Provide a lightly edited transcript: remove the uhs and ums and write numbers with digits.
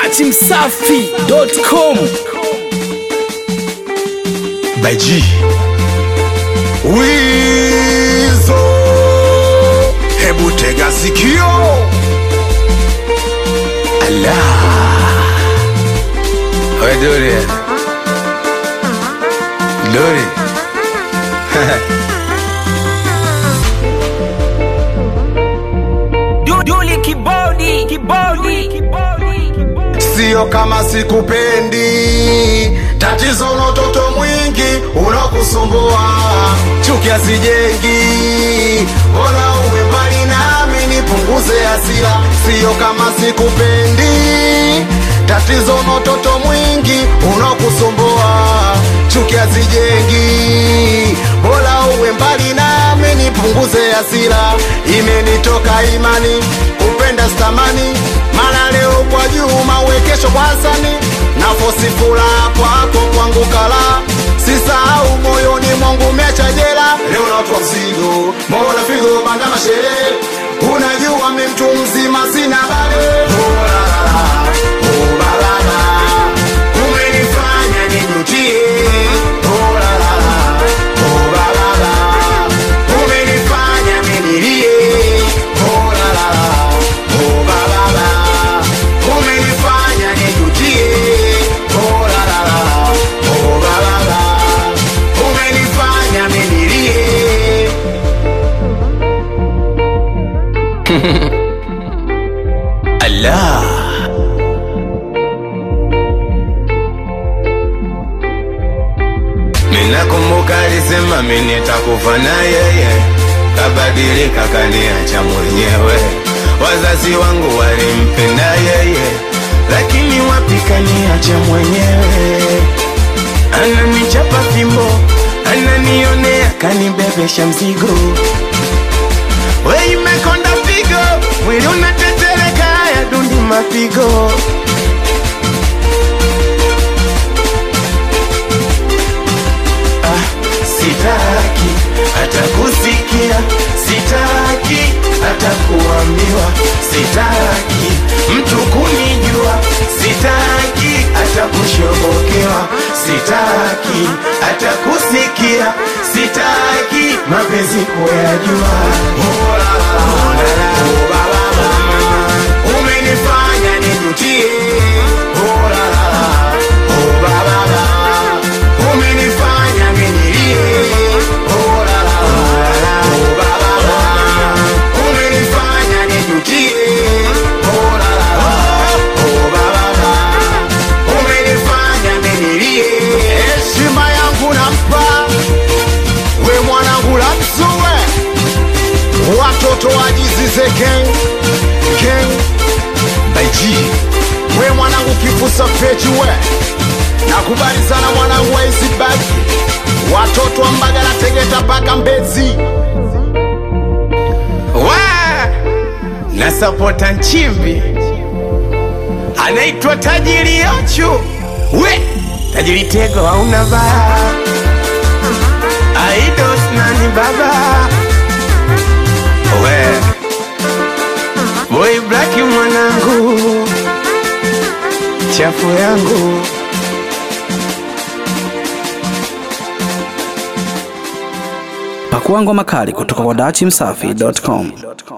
dachimsafi.com. Baji Wizo, hebu tega sikio. Allah Oye Dori Dori Duli kibodi. Sio kama sikupendi, tatizo na utoto mwingi unakusumbua, chuki asijengi, bora uwe mbali nami nipunguze hasira. Sio kama sikupendi, tatizo na utoto mwingi unakusumbua, chuki asijengi, bora uwe mbali nami nipunguze hasira. Imenitoka imani kupenda stamani, mana leo kwa Juma uwekesho kwa Hasani, na fosi furaha kwako kwangu kala, sisahau moyoni mwangu mecha jela. Leo natwa mzigo, mbona figo banda mashere, unajua mimi mtu mzima sina bale. Oh la la, oh la la, umenifanya nijutie. Oh la la, oh la la, umenifanya nilie. Oh la la, oh la la, umenifanya nijutie. Oh la la, oh la la, umenifanya nilie. Allah Minakumbuka alisema mimi nitakufa na yeye, kabadilika kaniacha mwenyewe. Wazazi wangu walimpenda yeye, lakini wapi kaniacha mwenyewe. Ananichapa fimbo, ananionea, kanibebesha mzigo. We imekonda pigo, mwili unatetereka, ya dundi mapigo. Sitaki hata kusikia, sitaki hata kuambiwa, sitaki mtu kunijua, sitaki hata kushobokewa, sitaki hata kusikia, sitaki mapenzi kuyajua. Oh la la, oh la la, oh baba mama, umenifanya nijutie. Oh la la, oh baba mama, umenifanya nilie. Oh la la, oh baba mama, umenifanya nijutie. Oh la la, oh baba mama, umenifanya nilie. Heshima yangu nampa we mwanangu la msuwe, watoto wajizize gang Baji, we mwanangu kifusa pechi we, nakubali sana mwanangu wa Isibaki, watoto wa Mbagala Tegeta paka Mbezi. Na sapota Nchimbi anaitwa Tajiri Yochu, we Tajiri Tego hauna baya, Aidos nani baba, we Boy Black mwanangu, chafu yangu. Pakuangwa makali kutoka kwa dachimsafi.com.